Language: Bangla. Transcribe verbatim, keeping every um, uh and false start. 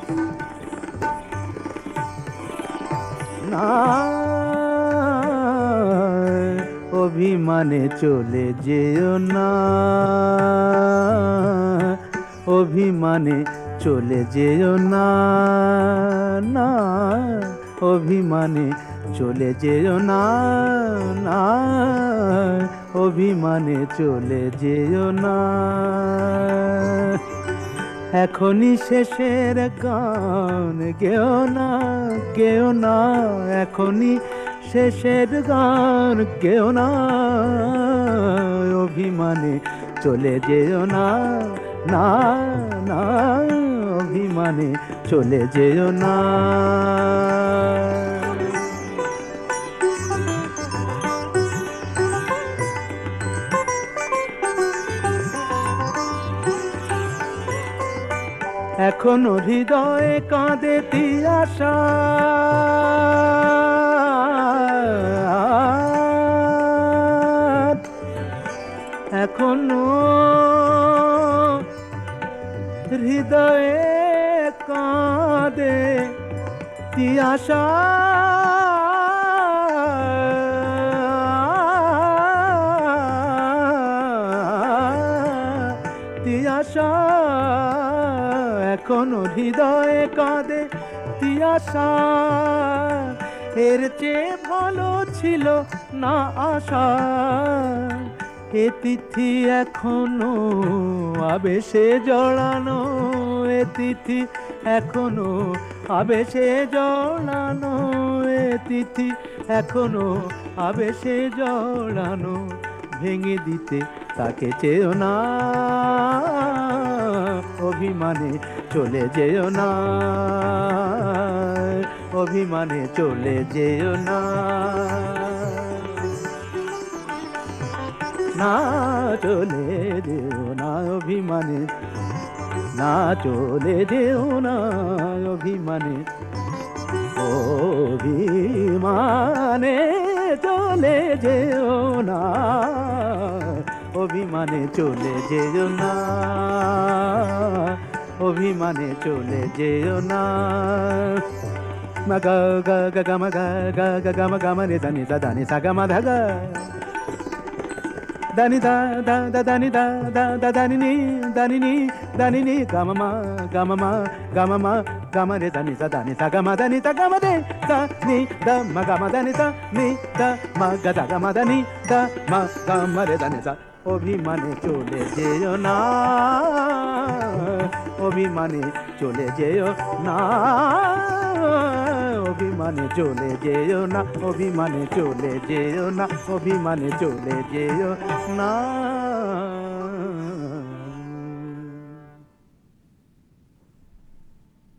না অভিমানে চলে যেও না, অভিমানে চলে যেও না, না অভিমানে চলে যেও না, না অভিমানে চলে যেও না। এখনই শেষের গান গেও না, গেও না, এখনই শেষের গান গেও না, অভিমানে চলে যেও না, না না অভিমানে চলে যেও না। এখনো হৃদয়ে কাঁদে তিয়াশা, এখনো হৃদয়ে কাঁদে তিয়াশা, তিয়াশা এখনো হৃদয়ে কাঁদে তিয়াশা। এর চেয়ে ভালো ছিল না আশা, এ তিথি এখনো আবেশে জড়ানো, এ তিথি এখনো আবেশে জড়ানো, এ তিথি এখনো আবেশে জড়ানো, ভেঙে দিতে তাকে চেয়েও না, অভিমানে চলে যেও না, অভিমানে চলে যেও না, না চলে যেও না অভিমানে, না চলে যেও না অভিমানে, অভিমানে চলে যেও না, অভিমানে চলে যেও না, অভিমানে চলে যেও না। মা গা গা গা গা মা গা গা গা গা মা গা মা রে দা নি দা দা নি সা গা মা ধা গা, da ni da da da da ni da da da da ni ni da ni ni da ni ni ga ma ma ga ma ma ga ma ma ga ma re da ni sa da ni sa ga ma da ni sa ga ma de da ni da ma ga ma da ni sa ni da ma ga da ga ma da ni da ma ga ma re da ni sa। অভিমানে চলে যেও না, অভিমানে চলে যেও না, অভিমানে চলে যেও না, অভিমানে চলে যেও না, অভিমানে চলে যেও না।